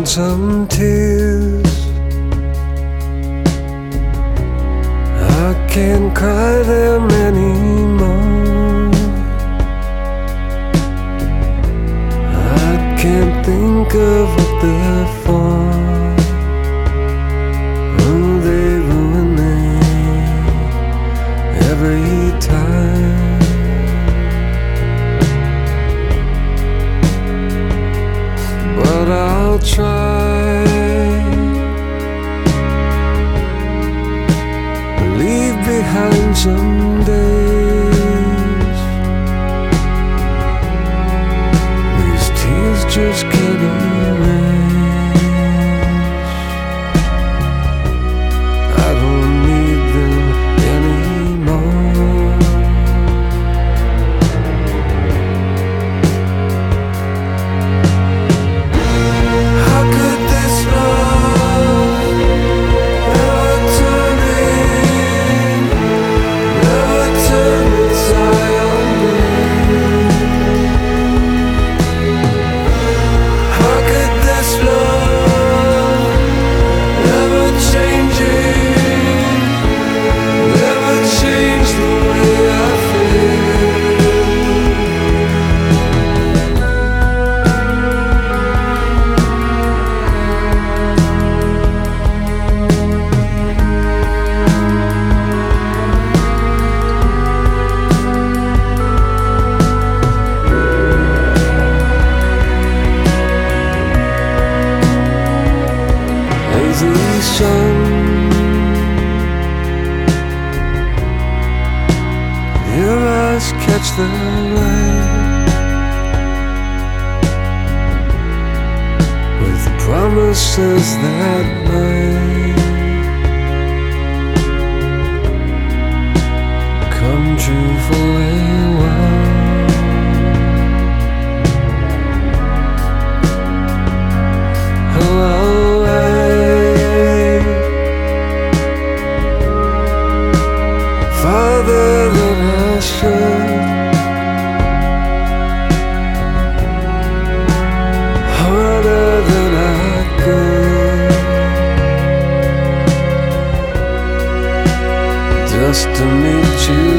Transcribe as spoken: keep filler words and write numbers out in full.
some tears. I can't cry them anymore. I can't think of what they're for. Oh, they ruin me every time. But I'll try, leave behind some days. These tears just can't erase. I don't need them anymore. How could this love never turn in, never turn inside on me? How could this love never change it, never change the way I feel? Lazy sun, your eyes catch the light with promises that might come true for a while. Hello. Farther than I should, harder than I could, just to meet you